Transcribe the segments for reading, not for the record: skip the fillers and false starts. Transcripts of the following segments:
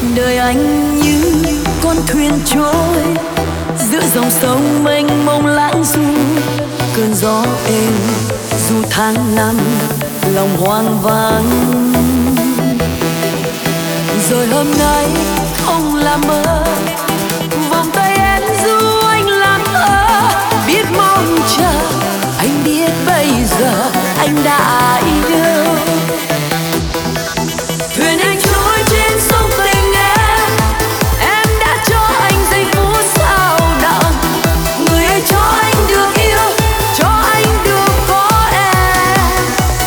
đời anh như con thuyền trôi giữa dòng sông mênh mông lãng du, cơn gió êm dù tháng năm lòng hoang vắng. Rồi hôm nay không là mơ, vòng tay em du anh làm thơ, biết mong chờ anh biết bây giờ anh đã yêu. Thuyền anh trôi trên sông tình em đã cho anh giây phút sao đặng. Người ơi cho anh được yêu, cho anh được có em.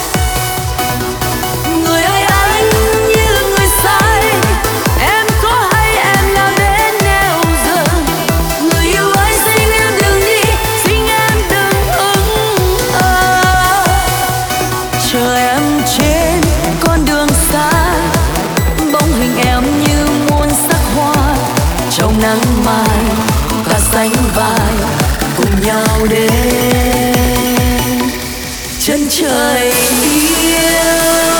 Người ơi anh như người say, em có hay em nào đến neo giờ. Người yêu ơi xin em đừng đi, xin em đừng ưng chờ em trên con đường xa, bóng hình em như muôn sắc hoa trong nắng mai, ta sánh vai cùng nhau đến chân trời yêu.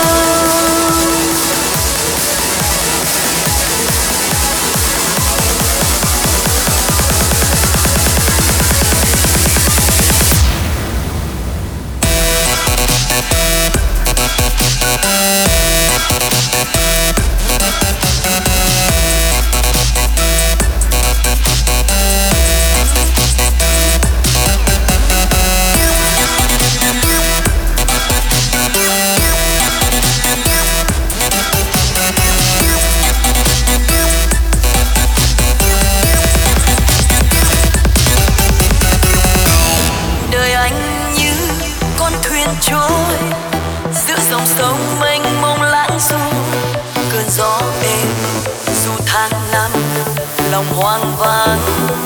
Đời anh như con thuyền trôi giữa dòng sông mênh mông lãng du, cơn gió êm dù tháng năm lòng hoang vắng.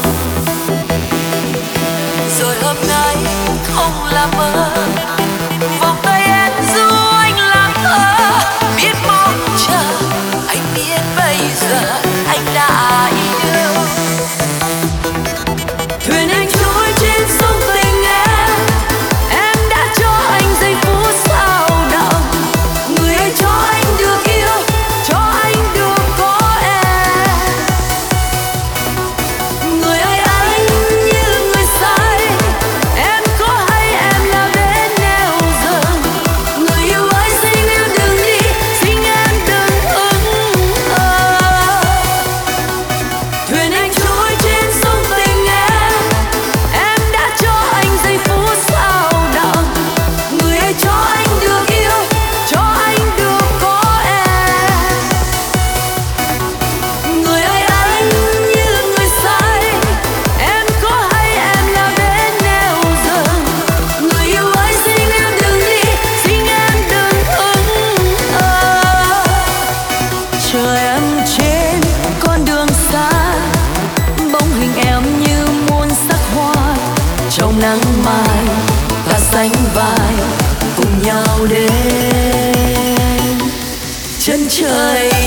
Rồi hôm nay không là mơ, vòng tay em du anh làm thơ, biết mong chờ anh biết bây giờ anh đã yêu. Thuyền anh trôi trên sông tình em đã cho anh giây phút sao đặng. Người ơi cho anh được yêu, cho anh được có em. Người ơi anh như người say, em có hay em nào đến neo giờ. Người yêu ơi xin em đừng đi, xin em đừng ưng thuyền anh trôi trên sông tình em đã cho anh giây phút sao đặng. Người ơi cho anh được yêu, cho anh được có em. Người ơi anh như người say, em có hay em nào đến neo giờ. Người yêu ơi xin em đừng đi, xin em đừng ưng chờ em trên con đường xa, bóng hình em như muôn sắc hoa trong nắng mai, ta sánh vai cùng nhau đến chân trời